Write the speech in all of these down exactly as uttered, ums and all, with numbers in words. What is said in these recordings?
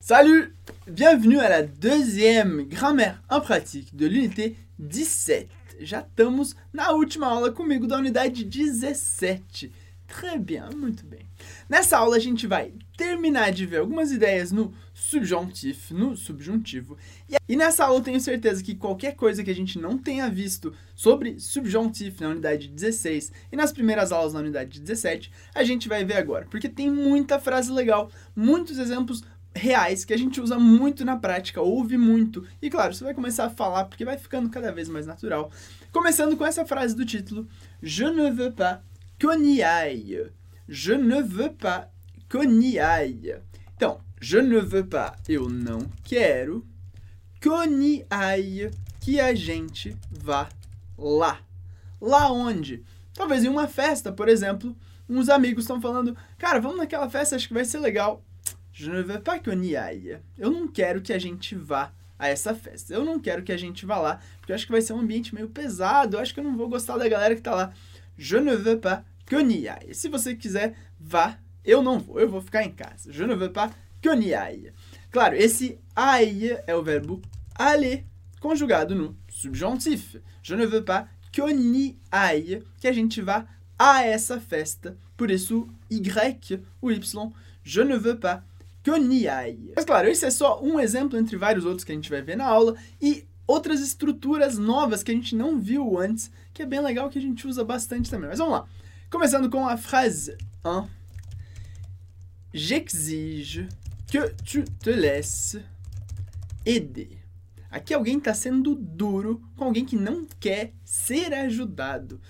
Salut! Bienvenue à la deuxième grammaire en pratique de l'unité dezessete. Já estamos na última aula comigo da unidade dezessete. Très bien, muito bem. Nessa aula a gente vai terminar de ver algumas ideias no subjuntif, no subjuntivo. E nessa aula eu tenho certeza que qualquer coisa que a gente não tenha visto sobre subjuntif na unidade dezesseis e nas primeiras aulas na unidade dezessete, a gente vai ver agora. Porque tem muita frase legal, muitos exemplos reais que a gente usa muito na prática, ouve muito. E claro, você vai começar a falar porque vai ficando cada vez mais natural. Começando com essa frase do título: Je ne veux pas qu'on y aille. Je ne veux pas qu'on y aille. Então, je ne veux pas, eu não quero, qu'on y aille, que a gente vá lá. Lá onde? Talvez em uma festa, por exemplo, uns amigos estão falando: cara, vamos naquela festa, acho que vai ser legal. Je ne veux pas qu'on y aille. Eu não quero que a gente vá a essa festa. Eu não quero que a gente vá lá, porque eu acho que vai ser um ambiente meio pesado, eu acho que eu não vou gostar da galera que tá lá. Je ne veux pas qu'on y aille. Se você quiser, vá. Eu não vou, eu vou ficar em casa. Je ne veux pas qu'on y aille. Claro, esse aille é o verbo aller, conjugado no subjuntif. Je ne veux pas qu'on y aille, que a gente vá a essa festa. Por isso, Y, o Y, je ne veux pas qu'on y aille. Mas claro, esse é só um exemplo entre vários outros que a gente vai ver na aula e outras estruturas novas que a gente não viu antes, que é bem legal, que a gente usa bastante também. Mas vamos lá. Começando com a frase um. J'exige que tu te laisses aider. Aqui alguém está sendo duro com alguém que não quer ser ajudado.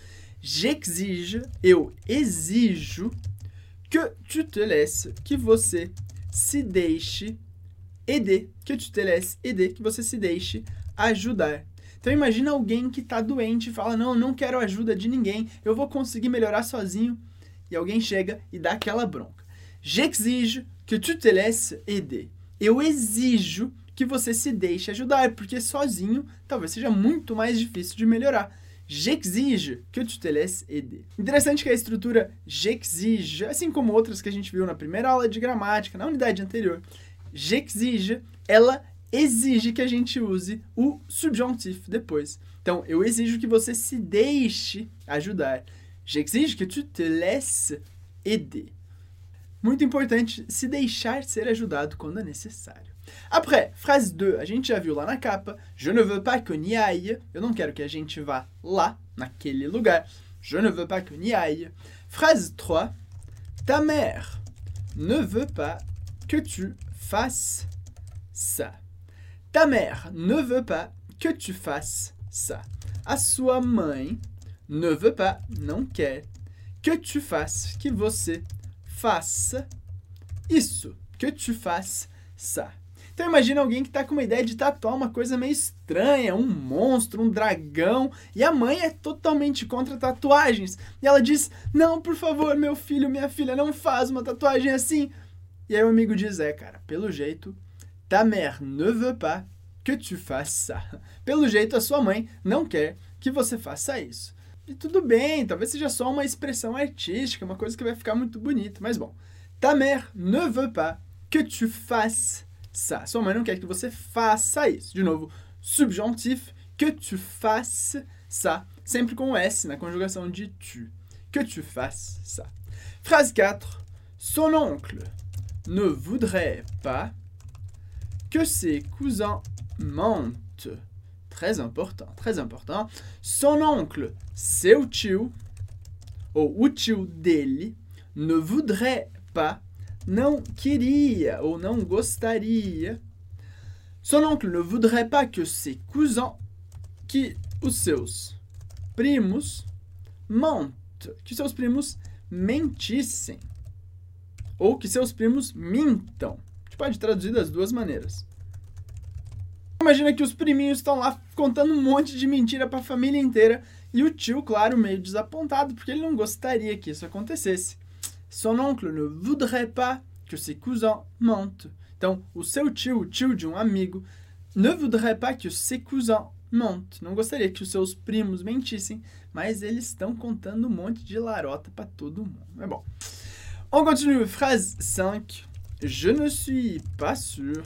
J'exige, eu exijo, que tu te laisses, que você se deixe aider, que tu te laisses aider, que você se deixe ajudar. Então imagina alguém que está doente e fala: não, eu não quero ajuda de ninguém, eu vou conseguir melhorar sozinho. E alguém chega e dá aquela bronca. J'exige que tu te laisses aider. Eu exijo que você se deixe ajudar, porque sozinho talvez seja muito mais difícil de melhorar. J'exige que tu te laisses aider. Interessante que a estrutura j'exige, assim como outras que a gente viu na primeira aula de gramática, na unidade anterior, j'exige, ela exige que a gente use o subjuntif depois. Então, eu exijo que você se deixe ajudar. J'exige que tu te laisses aider. Muito importante, se deixar ser ajudado quando é necessário. Après, frase dois, a gente já viu lá na capa. Je ne veux pas qu'on y aille. Eu não quero que a gente vá lá, naquele lugar. Je ne veux pas qu'on y aille. Phrase trois, ta mère ne veut pas que tu fasses ça. Ta mère ne veut pas que tu fasses ça. A sua mãe ne veut pas, não quer, que tu fasses, que você faça isso, que tu fasses ça. Então imagina alguém que está com uma ideia de tatuar uma coisa meio estranha, um monstro, um dragão, e a mãe é totalmente contra tatuagens. E ela diz: não, por favor, meu filho, minha filha, não faz uma tatuagem assim. E aí o amigo diz: é, cara, pelo jeito, ta mère ne veut pas que tu fasses ça. Pelo jeito, a sua mãe não quer que você faça isso. E tudo bem, talvez seja só uma expressão artística, uma coisa que vai ficar muito bonita, mas bom. Ta mère ne veut pas que tu fasses ça. Sua mãe não quer que você faça isso. De novo, subjuntif, que tu fasses ça, sempre com o S na conjugação de tu. Que tu fasses ça. Phrase quatro. Son oncle ne voudrait pas que ses cousins mentent. Très important, très important. Son oncle, seu tio, ou o tio dele, ne voudrait pas, não queria ou não gostaria. Son oncle ne voudrait pas que ses cousins, que os seus primos, mentent, que seus primos mentissem. Ou que seus primos mintam. A gente pode traduzir das duas maneiras. Imagina que os priminhos estão lá contando um monte de mentira para a família inteira e o tio, claro, meio desapontado, porque ele não gostaria que isso acontecesse. Son oncle ne voudrait pas que ses cousins mentent. Então, o seu tio, o tio de um amigo, ne voudrait pas que ses cousins mentent. Não gostaria que os seus primos mentissem, mas eles estão contando um monte de larota para todo mundo. É bom. On continue. Phrase cinq. Je ne suis pas sûr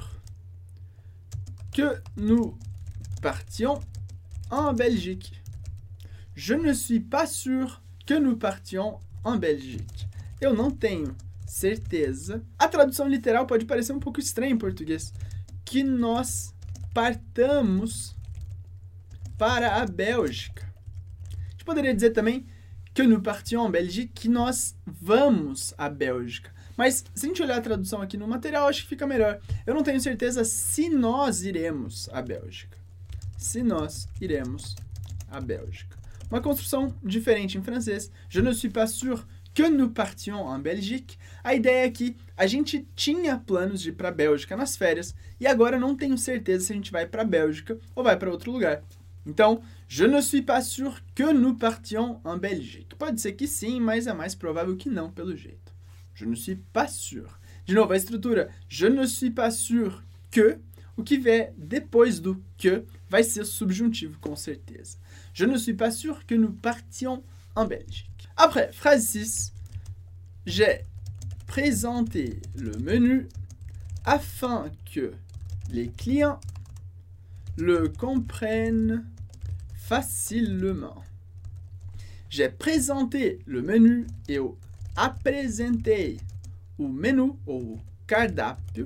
que nous partions en Belgique. Je ne suis pas sûr que nous partions en Belgique. Eu não tenho certeza. A tradução literal pode parecer um pouco estranha em português. Que nós partamos para a Bélgica. A gente poderia dizer também que nous partions en Belgique, que nós vamos à Bélgica. Mas se a gente olhar a tradução aqui no material, acho que fica melhor. Eu não tenho certeza se nós iremos à Bélgica. Se nós iremos à Bélgica. Uma construção diferente em francês. Je ne suis pas sûr que nous partions en Belgique. A ideia é que a gente tinha planos de ir para a Bélgica nas férias e agora não tenho certeza se a gente vai para a Bélgica ou vai para outro lugar. Então, je ne suis pas sûr que nous partions en Belgique. Pode ser que sim, mas é mais provável que não, pelo jeito. Je ne suis pas sûr. De novo, a estrutura. Je ne suis pas sûr que. O que vier depois do que vai ser subjuntivo, com certeza. Je ne suis pas sûr que nous partions en Belgique. Après, phrase six. J'ai présenté le menu afin que les clients le comprennent facilement. J'ai présenté le menu. Eu apresentei o menu ou cardápio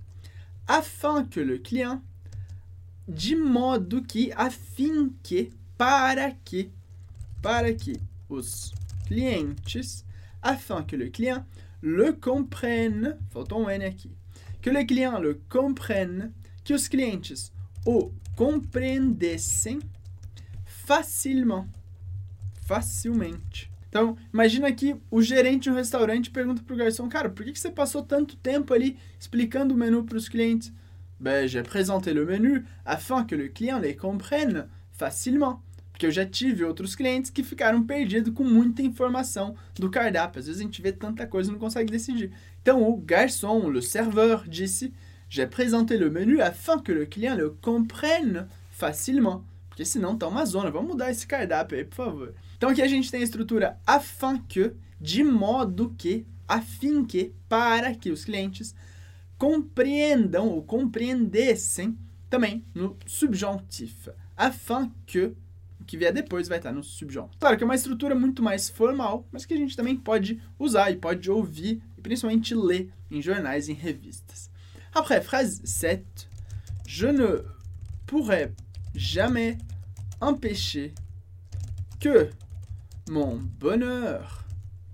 afin que le client, de modo que, a fim que, para que, para que os clientes, afin que le client le comprenne, faltou um N aqui, que le client le comprenne, que os clientes o compreendessem facilmente, facilmente. Então, imagina que o gerente de um restaurante pergunta para o garçom, cara, por que que você passou tanto tempo ali explicando o menu para os clientes? Ben, j'ai présenté le menu afin que le client les comprenne facilement. Porque eu já tive outros clientes que ficaram perdidos com muita informação do cardápio. Às vezes a gente vê tanta coisa e não consegue decidir. Então, o garçom, le serveur, disse, j'ai présenté le menu afin que le client le comprenne facilement. Porque senão tá uma zona. Vamos mudar esse cardápio aí, por favor. Então aqui a gente tem a estrutura afin que, de modo que, a fim que, para que os clientes compreendam ou compreendessem também no subjonctif. Afin que, o que vier depois vai estar no subjonctif. Claro que é uma estrutura muito mais formal, mas que a gente também pode usar e pode ouvir e principalmente ler em jornais e em revistas. Après, phrase sept. Je ne pourrais jamais empêcher que mon bonheur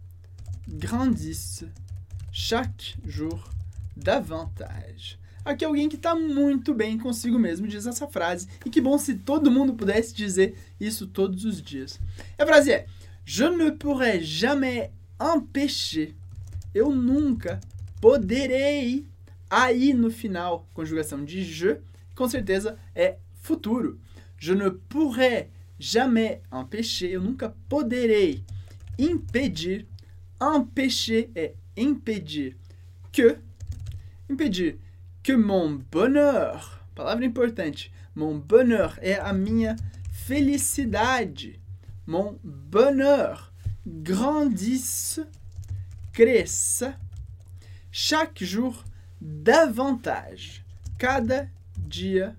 grandisse chaque jour davantage. Aqui é alguém que está muito bem consigo mesmo diz essa frase. E que bom se todo mundo pudesse dizer isso todos os dias. A frase é: Je ne pourrais jamais empêcher. Eu nunca poderei. Aí no final, conjugação de je, com certeza é futuro. Je ne pourrais jamais empêcher. Eu nunca poderei impedir. Empêcher é impedir. Que. Impedir. Que mon bonheur. Palavra importante. Mon bonheur é a minha felicidade. Mon bonheur grandisse. Cresça. Chaque jour davantage. Cada dia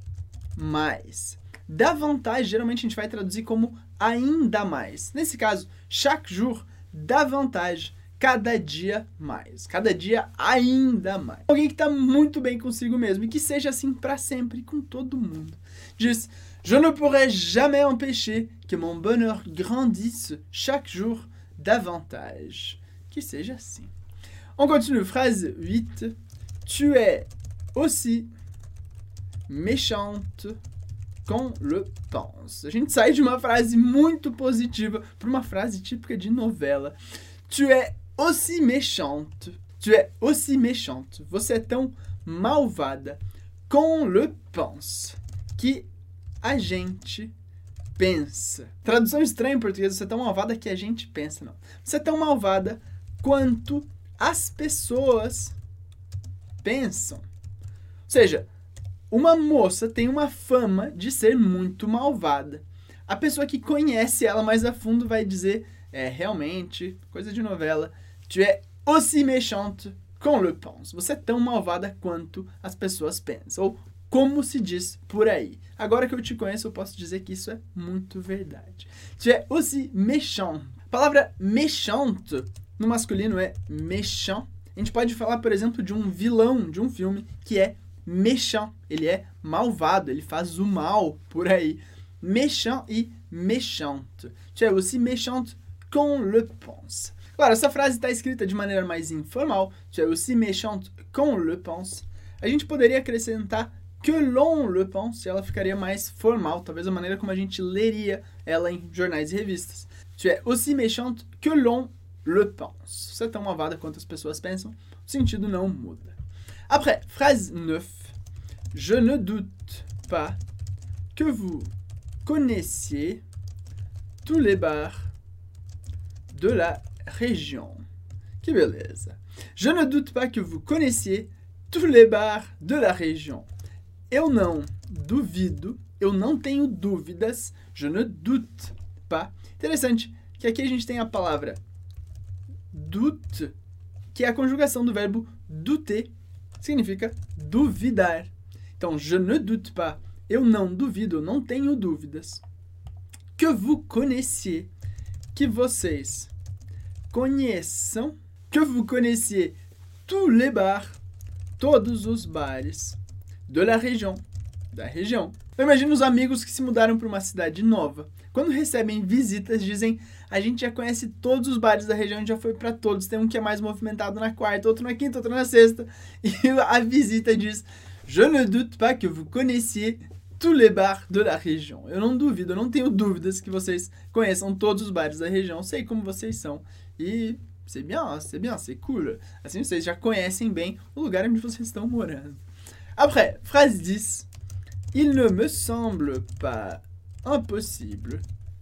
mais. Davantage, geralmente a gente vai traduzir como ainda mais. Nesse caso, chaque jour davantage. Cada dia mais. Cada dia ainda mais. Alguém que está muito bem consigo mesmo e que seja assim para sempre com todo mundo. Diz: Je ne pourrais jamais empêcher que mon bonheur grandisse chaque jour davantage. Que seja assim. On continue. Phrase huit. Tu es aussi méchante qu'on le pense. A gente sai de uma frase muito positiva para uma frase típica de novela. Tu es aussi méchante. Tu es aussi méchante. Você é tão malvada qu'on le pense. Que a gente pensa. Tradução estranha em português. Você é tão malvada que a gente pensa, não. Você é tão malvada quanto as pessoas pensam. Ou seja, uma moça tem uma fama de ser muito malvada. A pessoa que conhece ela mais a fundo vai dizer, é realmente, coisa de novela, tu es aussi méchante qu'on le pense. Você é tão malvada quanto as pessoas pensam. Ou como se diz por aí. Agora que eu te conheço, eu posso dizer que isso é muito verdade. Tu es aussi méchant. A palavra méchante no masculino é méchant. A gente pode falar, por exemplo, de um vilão de um filme que é méchant. Ele é malvado, ele faz o mal por aí. Méchant e méchante. Tu es aussi méchante qu'on le pense. Claro, essa frase está escrita de maneira mais informal. Tu es aussi méchante qu'on le pense. A gente poderia acrescentar que l'on le pense, e ela ficaria mais formal, talvez a maneira como a gente leria ela em jornais e revistas. Tu es aussi méchante que l'on le pense. Você é tão malvada quanto as pessoas pensam, o sentido não muda. Après, phrase neuf. Je ne doute pas que vous connaissiez tous les bars de la région. Que beleza. Je ne doute pas que vous connaissiez tous les bars de la région. Eu não duvido, eu não tenho dúvidas, je ne doute pas. Interessante que aqui a gente tem a palavra doute, que é a conjugação do verbo douter, significa duvidar. Então, je ne doute pas, eu não duvido, eu não tenho dúvidas. Que vous connaissiez, que vocês conheçam, que vous connaissiez tous les bars, todos os bares de la région, da região. Eu imagino os amigos que se mudaram para uma cidade nova. Quando recebem visitas, dizem, a gente já conhece todos os bares da região, a gente já foi para todos. Tem um que é mais movimentado na quarta, outro na quinta, outro na sexta. E a visita diz, je ne doute pas que vous connaissiez tous les bars de la région. Eu não duvido, eu não tenho dúvidas que vocês conheçam todos os bares da região. Sei como vocês são. E c'est bien, c'est bien, c'est cool. Assim vocês já conhecem bem o lugar onde vocês estão morando. Après, phrase dix. Il ne me semble pas impossible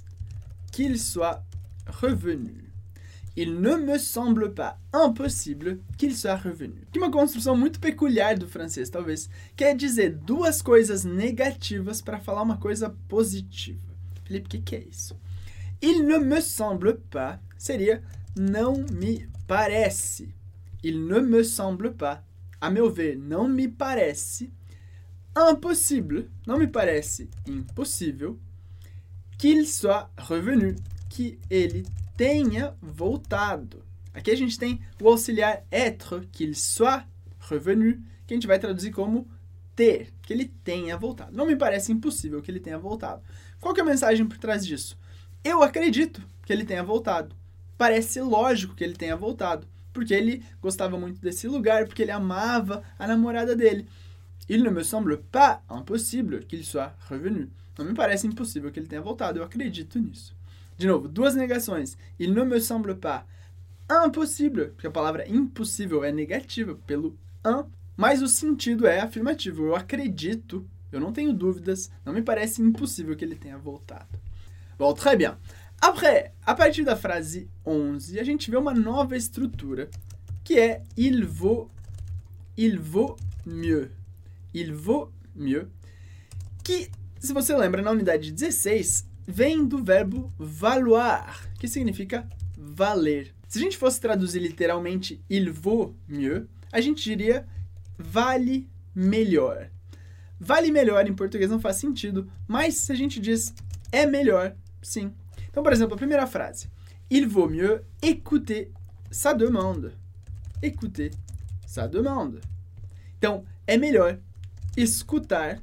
qu'il soit revenu. Il ne me semble pas impossible qu'il soit revenu. Que é uma construção muito peculiar do francês, talvez. Quer dizer duas coisas negativas para falar uma coisa positiva. Felipe, o que, que é isso? Il ne me semble pas seria não me parece. Il ne me semble pas. A meu ver, não me parece impossible, não me parece impossível, qu'il soit revenu, que ele tenha voltado. Aqui a gente tem o auxiliar être, qu'il soit revenu, que a gente vai traduzir como ter, que ele tenha voltado. Não me parece impossível que ele tenha voltado. Qual que é a mensagem por trás disso? Eu acredito que ele tenha voltado. Parece lógico que ele tenha voltado. Porque ele gostava muito desse lugar, porque ele amava a namorada dele. Il ne me semble pas impossible qu'il soit revenu. Não me parece impossível que ele tenha voltado, eu acredito nisso. De novo, duas negações. Il ne me semble pas impossible, porque a palavra impossível é negativa pelo un, mas o sentido é afirmativo. Eu acredito, eu não tenho dúvidas, não me parece impossível que ele tenha voltado. Bom, très bien. Après, a partir da frase onze, a gente vê uma nova estrutura, que é il vaut, il vaut mieux. Il vaut mieux, que, se você lembra, na unidade dezesseis, vem do verbo valoir, que significa valer. Se a gente fosse traduzir literalmente il vaut mieux, a gente diria vale melhor. Vale melhor em português não faz sentido, mas se a gente diz é melhor, sim. Então, por exemplo, a primeira frase. Il vaut mieux écouter sa demande. Écouter sa demande. Então, é melhor escutar,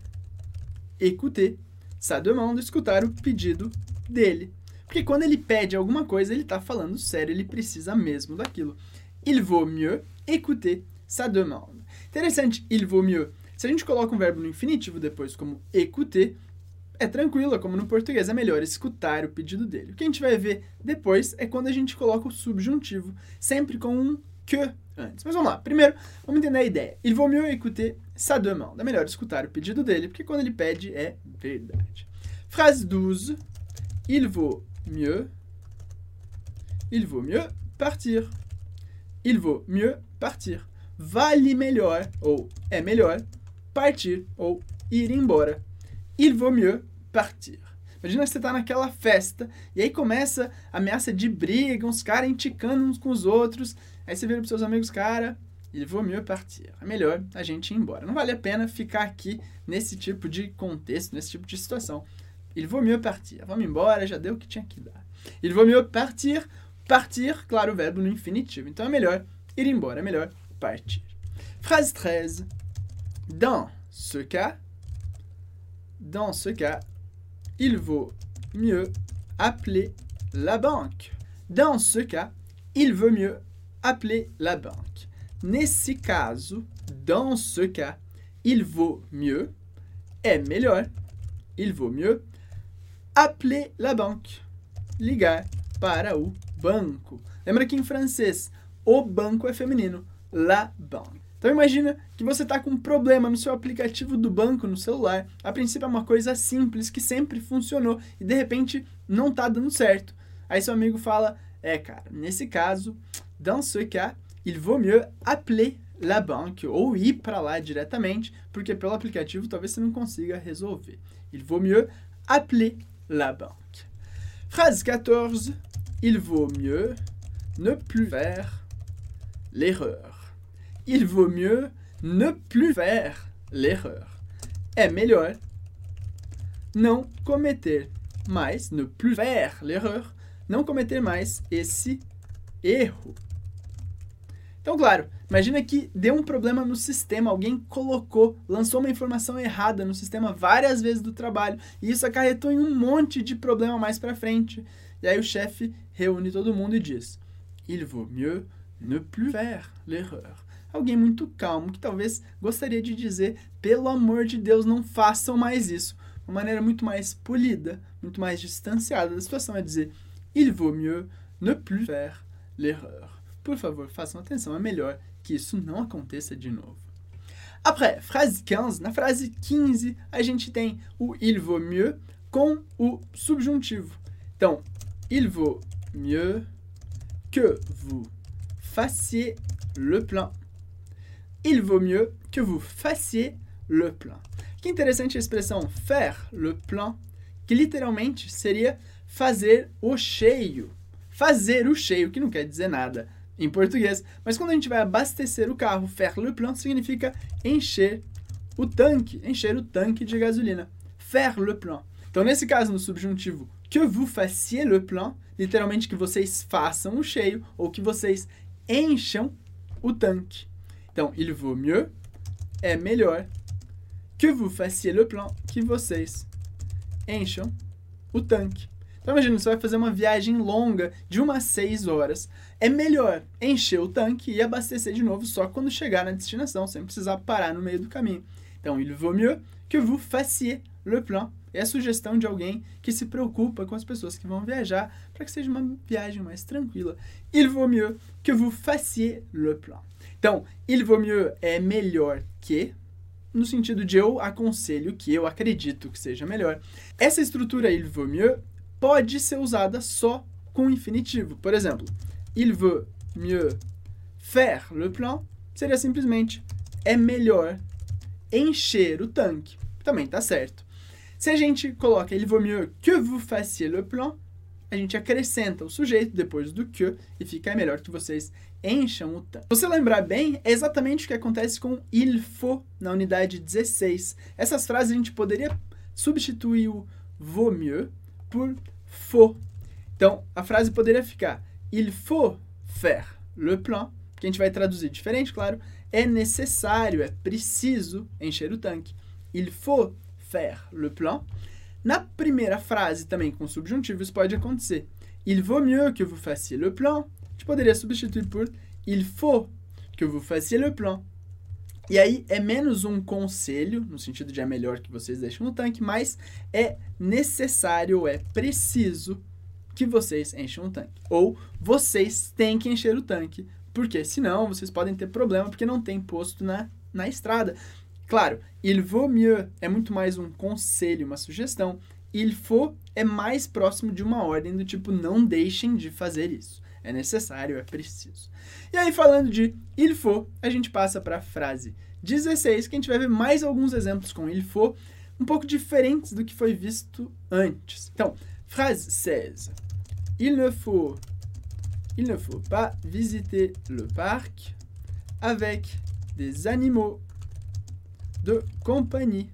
écouter sa demande, escutar o pedido dele. Porque quando ele pede alguma coisa, ele está falando sério, ele precisa mesmo daquilo. Il vaut mieux écouter sa demande. Interessante, il vaut mieux. Se a gente coloca um verbo no infinitivo depois como écouter, é tranquilo, é como no português, é melhor escutar o pedido dele. O que a gente vai ver depois é quando a gente coloca o subjuntivo, sempre com um que antes. Mas vamos lá. Primeiro, vamos entender a ideia. Il vaut mieux écouter sa demande. É melhor escutar o pedido dele, porque quando ele pede, é verdade. Phrase douze. Il vaut mieux... Il vaut mieux partir. Il vaut mieux partir. Vale melhor, ou é melhor, partir, ou ir embora. Il vaut mieux partir. Imagina que você está naquela festa, e aí começa a ameaça de briga, uns caras enticando uns com os outros. Aí você vira para os seus amigos, cara, Il vaut mieux partir. É melhor a gente ir embora. Não vale a pena ficar aqui nesse tipo de contexto, nesse tipo de situação. Il vaut mieux partir. Vamos embora, já deu o que tinha que dar. Il vaut mieux partir. Partir, claro, o verbo no infinitivo. Então é melhor ir embora, é melhor partir. Phrase treize. Dans ce cas, dans ce cas, il vaut mieux appeler la banque. Dans ce cas, il vaut mieux appeler la banque. Nesse caso, dans ce cas, il vaut mieux, é melhor, il vaut mieux, appeler la banque. Ligar para o banco. Lembra que em francês, o banco é feminino, la banque. Então imagina que você está com um problema no seu aplicativo do banco no celular. A princípio é uma coisa simples que sempre funcionou e de repente não está dando certo. Aí seu amigo fala, é cara, nesse caso, dans ce cas, il vaut mieux appeler la banque, ou ir para lá diretamente, porque pelo aplicativo talvez você não consiga resolver. Il vaut mieux appeler la banque. Phrase quatorze, il vaut mieux ne plus faire l'erreur. Il vaut mieux ne plus faire l'erreur. É melhor não cometer mais, ne plus faire l'erreur, não cometer mais esse erro. Então, claro, imagina que deu um problema no sistema, alguém colocou, lançou uma informação errada no sistema várias vezes do trabalho, e isso acarretou em um monte de problema mais para frente. E aí o chefe reúne todo mundo e diz, il vaut mieux ne plus faire l'erreur. Alguém muito calmo, que talvez gostaria de dizer, pelo amor de Deus, não façam mais isso. Uma maneira muito mais polida, muito mais distanciada da situação é dizer, il vaut mieux ne plus faire l'erreur. Por favor, façam atenção, é melhor que isso não aconteça de novo. Après, phrase quinze, na frase quinze, a gente tem o il vaut mieux com o subjuntivo. Então, il vaut mieux que vous fassiez le plein. Il vaut mieux que vous fassiez le plein. Que interessante a expressão faire le plein, que literalmente seria fazer o cheio. Fazer o cheio, que não quer dizer nada em português, mas quando a gente vai abastecer o carro, faire le plein significa encher o tanque, encher o tanque de gasolina. Faire le plein. Então, nesse caso, no subjuntivo, que vous fassiez le plein, literalmente que vocês façam o cheio, ou que vocês encham o tanque. Então, il vaut mieux, é melhor, que vous fassiez le plein, que vocês encham o tanque. Então, imagina, você vai fazer uma viagem longa de umas seis horas. É melhor encher o tanque e abastecer de novo só quando chegar na destinação, sem precisar parar no meio do caminho. Então, il vaut mieux que vous fassiez le plein. É a sugestão de alguém que se preocupa com as pessoas que vão viajar para que seja uma viagem mais tranquila. Il vaut mieux que vous fassiez le plein. Então, il vaut mieux é melhor que, no sentido de eu aconselho que, eu acredito que seja melhor. Essa estrutura il vaut mieux pode ser usada só com infinitivo. Por exemplo, il vaut mieux faire le plein seria simplesmente é melhor encher o tanque. Também está certo. Se a gente coloca il vaut mieux que vous fassiez le plein, a gente acrescenta o sujeito depois do que e fica é melhor que vocês encham o tanque. Se você lembrar bem, é exatamente o que acontece com il faut na unidade dezesseis. Essas frases a gente poderia substituir o vaut mieux por faut. Então, a frase poderia ficar il faut faire le plein, que a gente vai traduzir diferente, claro, é necessário, é preciso encher o tanque. Il faut faire le plein. Na primeira frase, também com subjuntivos, pode acontecer. Il vaut mieux que vous fassiez le plein. A gente poderia substituir por il faut que vous fassiez le plein. E aí é menos um conselho, no sentido de é melhor que vocês deixem no tanque, mas é necessário, é preciso que vocês encham o tanque. Ou vocês têm que encher o tanque, porque senão vocês podem ter problema, porque não tem posto na, na estrada. Claro, il vaut mieux é muito mais um conselho, uma sugestão. Il faut é mais próximo de uma ordem do tipo não deixem de fazer isso. É necessário, é preciso. E aí, falando de il faut, a gente passa para a frase dezesseis, que a gente vai ver mais alguns exemplos com il faut, um pouco diferentes do que foi visto antes. Então, frase seize. Il ne faut, il ne faut pas visiter le parc avec des animaux de compagnie.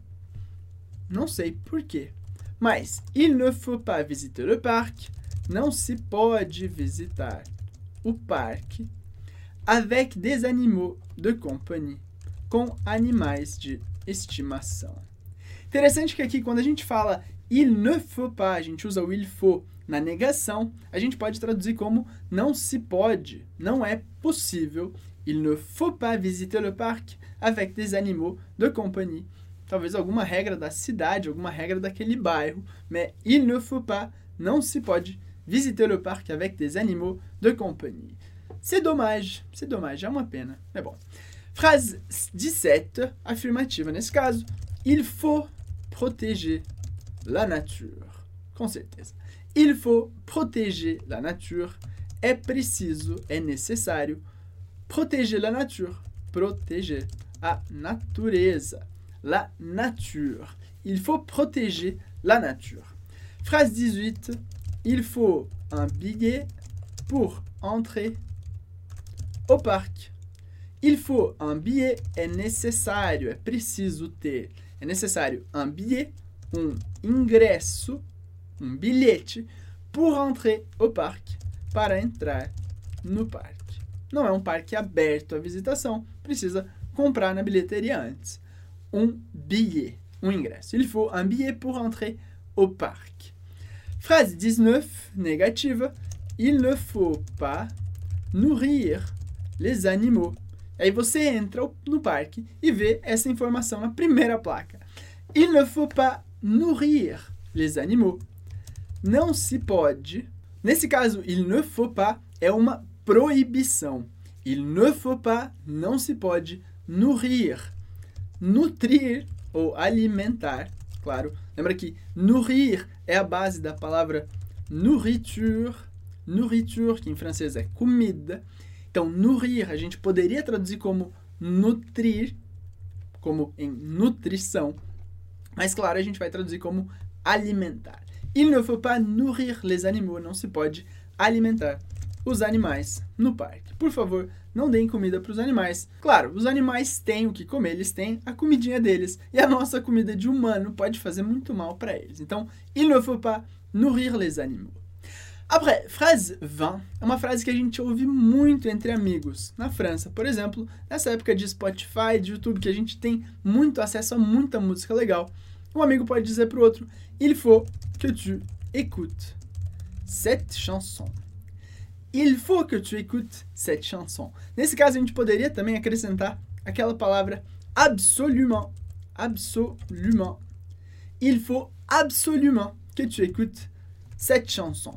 Não sei por quê, mas il ne faut pas visiter le parc. Não se pode visitar o parque avec des animaux de compagnie, com animais de estimação. Interessante que aqui, quando a gente fala il ne faut pas, a gente usa o il faut na negação, a gente pode traduzir como não se pode, não é possível. Il ne faut pas visiter le parc avec des animaux de compagnie. Talvez alguma regra da cidade, alguma regra daquele bairro, mais il ne faut pas, não se pode visiter le parc avec des animaux de compagnie. C'est dommage, c'est dommage, é uma pena, é bom. Frase dix-sept, afirmativa nesse caso. Il faut protéger la nature. Com certeza. Il faut protéger la nature. É preciso, é necessário protéger la nature. Protéger a natureza. La nature. Il faut protéger la nature. Phrase dix-huit. Il faut un billet pour entrer au parc. Il faut un billet, é necessário, é preciso ter. É necessário un billet, um ingresso, um bilhete, pour entrer au parc, para entrar no parque. Não é um parque aberto à visitação, precisa comprar na bilheteria antes. Um billet, um ingresso. Il faut un billet pour entrer au parc. Phrase dix-neuf, négativa. Il ne faut pas nourrir les animaux. Aí você entra no parque e vê essa informação na primeira placa. Il ne faut pas nourrir les animaux. Não se pode. Nesse caso, il ne faut pas é uma proibição. Il ne faut pas, não se pode, nourrir. Nutrir ou alimentar, claro. Lembra que nourrir é a base da palavra nourriture. Nourriture, que em francês é comida. Então, nourrir, a gente poderia traduzir como nutrir, como em nutrição. Mas, claro, a gente vai traduzir como alimentar. Il ne faut pas nourrir les animaux. Não se pode alimentar os animais no parque. Por favor, não deem comida para os animais. Claro, os animais têm o que comer, eles têm a comidinha deles. E a nossa comida de humano pode fazer muito mal para eles. Então, il ne faut pas nourrir les animaux. Après, phrase vingt é uma frase que a gente ouve muito entre amigos na França. Por exemplo, nessa época de Spotify, de YouTube, que a gente tem muito acesso a muita música legal. Um amigo pode dizer para o outro, il faut que tu écoutes cette chanson. Il faut que tu écoutes cette chanson. Nesse caso, a gente poderia também acrescentar aquela palavra absolument. Absolument. Il faut absolument que tu écoutes cette chanson.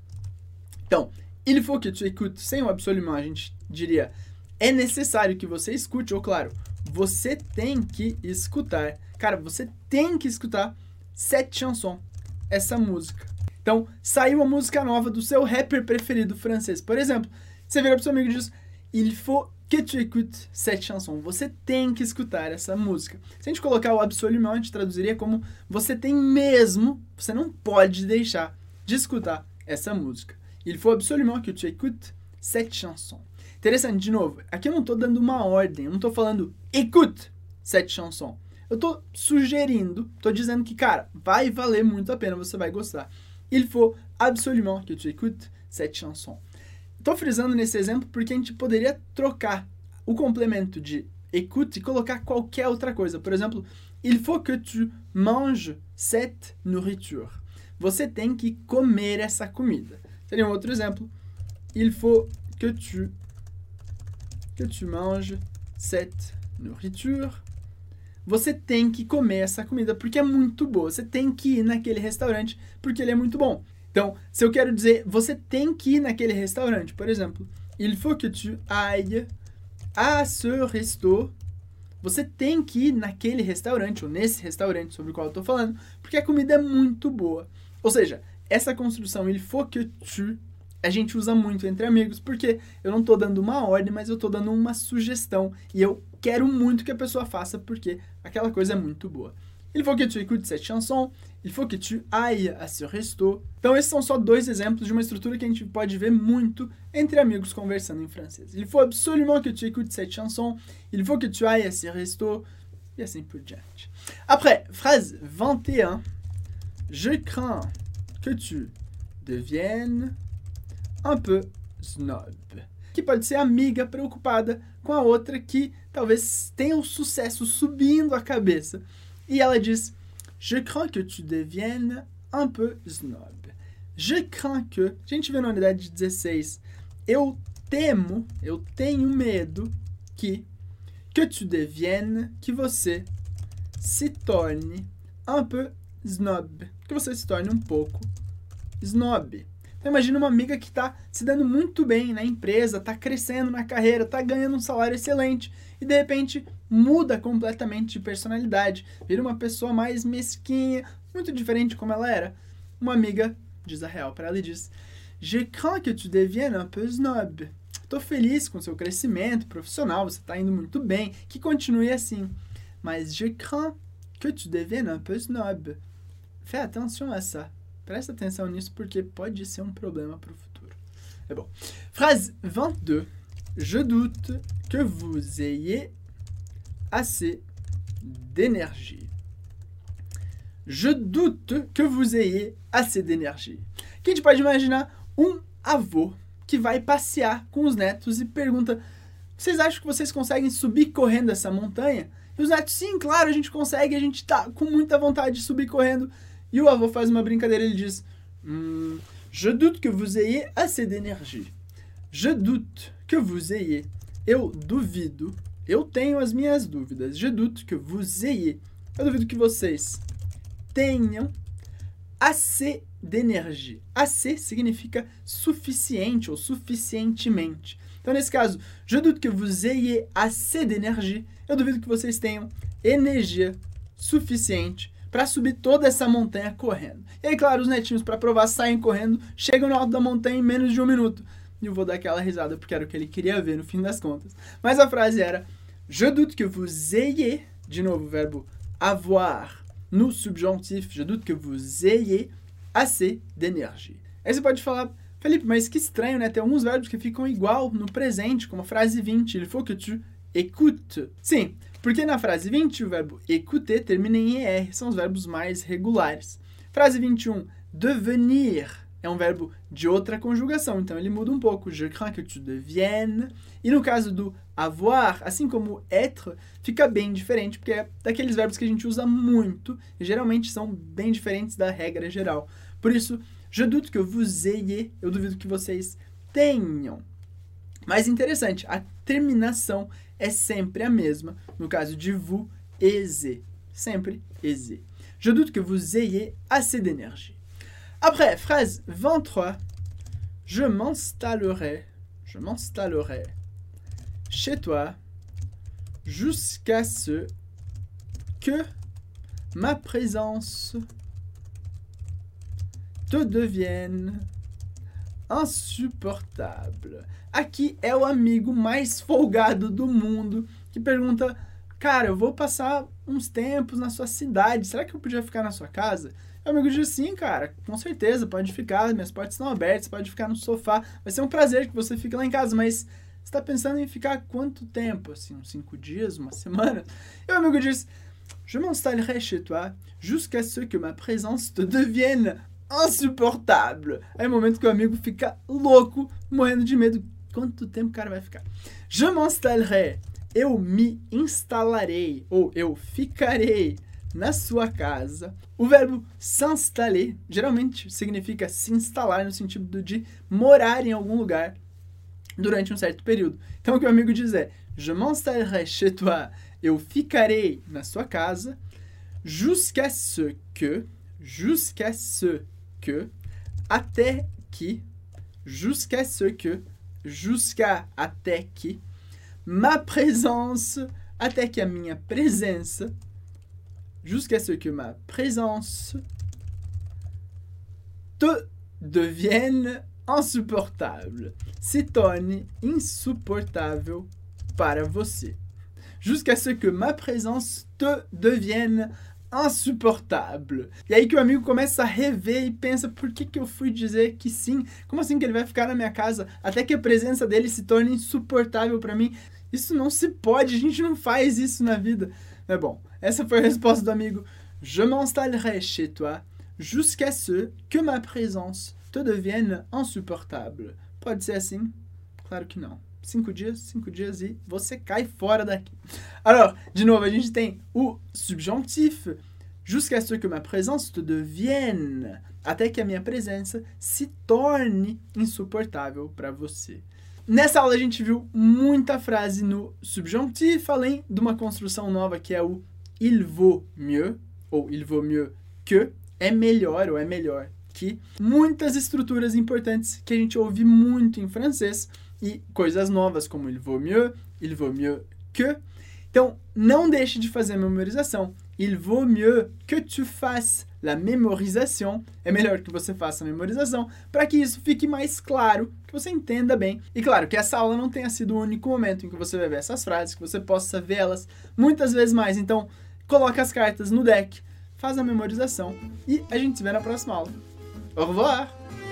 Então, il faut que tu écoutes, sem o absolument, a gente diria, é necessário que você escute, ou claro, você tem que escutar. Cara, você tem que escutar cette chanson, essa música. Então, saiu a música nova do seu rapper preferido francês. Por exemplo, você vira pro seu amigo e diz, il faut que tu écoutes cette chanson. Você tem que escutar essa música. Se a gente colocar o absolument, a gente traduziria como você tem mesmo, você não pode deixar de escutar essa música. Il faut absolument que tu écoutes cette chanson. Interessante, de novo, aqui eu não estou dando uma ordem, eu não estou falando écoute cette chanson. Eu estou sugerindo, estou dizendo que, cara, vai valer muito a pena, você vai gostar. Il faut absolument que tu écoutes cette chanson. Estou frisando nesse exemplo porque a gente poderia trocar o complemento de écoute e colocar qualquer outra coisa. Por exemplo, il faut que tu manges cette nourriture. Você tem que comer essa comida. Seria um outro exemplo. Il faut que tu, que tu manges cette nourriture. Você tem que comer essa comida porque é muito boa. Você tem que ir naquele restaurante porque ele é muito bom. Então, se eu quero dizer, você tem que ir naquele restaurante, por exemplo, il faut que tu ailles à ce resto. Você tem que ir naquele restaurante ou nesse restaurante sobre o qual eu estou falando porque a comida é muito boa. Ou seja, essa construção, il faut que tu, a gente usa muito entre amigos, porque eu não estou dando uma ordem, mas eu estou dando uma sugestão, e eu quero muito que a pessoa faça, porque aquela coisa é muito boa. Il faut que tu écoutes cette chanson, il faut que tu ailles à ce resto. Então, esses são só dois exemplos de uma estrutura que a gente pode ver muito entre amigos conversando em francês. Il faut absolument que tu écoutes cette chanson, il faut que tu ailles à ce resto, e assim por diante. Après, phrase vingt et un, je crains que tu deviennes un peu snob. Que pode ser amiga preocupada com a outra que talvez tenha um sucesso subindo a cabeça. E ela diz, je crains que tu deviennes un peu snob. Je crains que, a gente vê na unidade de dezesseis, eu temo, eu tenho medo que, que tu deviennes, que você se torne un peu snob, que você se torne um pouco snob. Então imagina uma amiga que está se dando muito bem na empresa, está crescendo na carreira, está ganhando um salário excelente e de repente muda completamente de personalidade, vira uma pessoa mais mesquinha, muito diferente de como ela era. Uma amiga diz a real para ela e diz, je crains que tu deviennes un peu snob. Estou feliz com seu crescimento profissional, você está indo muito bem, que continue assim. Mas je crains que tu deviennes un peu snob. Fais attention à ça. Presta atenção nisso porque pode ser um problema para o futuro. É bom. Phrase vingt-deux. Je doute que vous ayez assez d'énergie. Je doute que vous ayez assez d'énergie. Que a gente pode imaginar um avô que vai passear com os netos e pergunta, vocês acham que vocês conseguem subir correndo essa montanha? E os netos, sim, claro, a gente consegue, a gente tá com muita vontade de subir correndo. E o avô faz uma brincadeira, ele diz, hum, je doute que vous ayez assez d'énergie. Je doute que vous ayez. Eu duvido, eu tenho as minhas dúvidas. Je doute que vous ayez. Eu duvido que vocês tenham assez d'énergie. Assez significa suficiente ou suficientemente. Então, nesse caso, je doute que vous ayez assez d'énergie. Eu duvido que vocês tenham energia suficiente para subir toda essa montanha correndo. E aí, claro, os netinhos, para provar, saem correndo, chegam no alto da montanha em menos de um minuto. E eu vou dar aquela risada, porque era o que ele queria ver no fim das contas. Mas a frase era, je doute que vous ayez, de novo o verbo avoir, no subjonctif, je doute que vous ayez assez d'énergie. Aí você pode falar, Felipe, mas que estranho, né? Tem alguns verbos que ficam igual no presente, como a frase vinte, il faut que tu écoutes. Sim, porque na frase vinte, o verbo écouter termina em er, são os verbos mais regulares. Frase vinte e um, devenir, é um verbo de outra conjugação, então ele muda um pouco. Je crains que tu deviennes. E no caso do avoir, assim como être, fica bem diferente, porque é daqueles verbos que a gente usa muito, e geralmente são bem diferentes da regra geral. Por isso, je doute que vous ayez, eu duvido que vocês tenham. Mas interessante, a terminação é sempre a mesma, no caso de vous, aisez, sempre aisez. Je doute que vous ayez assez d'énergie. Après, phrase vingt-trois, je m'installerai, je m'installerai chez toi jusqu'à ce que ma présence te devienne insuportável. Aqui é o amigo mais folgado do mundo que pergunta, cara, eu vou passar uns tempos na sua cidade, será que eu podia ficar na sua casa? O amigo diz, sim, cara, com certeza, pode ficar, minhas portas estão abertas, pode ficar no sofá, vai ser um prazer que você fique lá em casa, mas você está pensando em ficar quanto tempo? Assim, uns cinco dias, uma semana? E o amigo diz, je m'installerai chez toi jusqu'à ce que ma présence te devienne insuportável. Aí é o momento que o amigo fica louco, morrendo de medo. Quanto tempo o cara vai ficar? Je m'installerai. Eu me instalarei, ou eu ficarei na sua casa. O verbo s'installer geralmente significa se instalar no sentido de morar em algum lugar durante um certo período. Então o que o amigo diz é, je m'installerai chez toi. Eu ficarei na sua casa jusqu'à ce que, jusqu'à ce que, até que, jusqu'à ce que, jusqu'à até que, ma présence, até que a minha presença, jusqu'à ce que ma présence te devienne insuportável, se torne insuportável para você. Jusqu'à ce que ma présence te devienne insupportable. E aí que o amigo começa a rever e pensa, por que que eu fui dizer que sim? Como assim que ele vai ficar na minha casa até que a presença dele se torne insuportável pra mim? Isso não se pode, a gente não faz isso na vida. Mas bom, essa foi a resposta do amigo. Je m'installerai chez toi jusqu'à ce que ma présence te devienne insupportable. Pode ser assim? Claro que não. Cinco dias, cinco dias e você cai fora daqui. Alors, de novo, a gente tem o subjonctif, jusqu'à ce que ma présence te devienne, até que a minha presença se torne insuportável para você. Nessa aula a gente viu muita frase no subjonctif, além de uma construção nova que é o il vaut mieux, ou il vaut mieux que, é melhor ou é melhor que. Muitas estruturas importantes que a gente ouve muito em francês, e coisas novas como il vaut mieux, il vaut mieux que. Então, não deixe de fazer a memorização. Il vaut mieux que tu fasses la mémorisation. É melhor que você faça a memorização para que isso fique mais claro, que você entenda bem. E claro, que essa aula não tenha sido o único momento em que você vai ver essas frases, que você possa vê-las muitas vezes mais. Então, coloque as cartas no deck, faz a memorização e a gente se vê na próxima aula. Au revoir!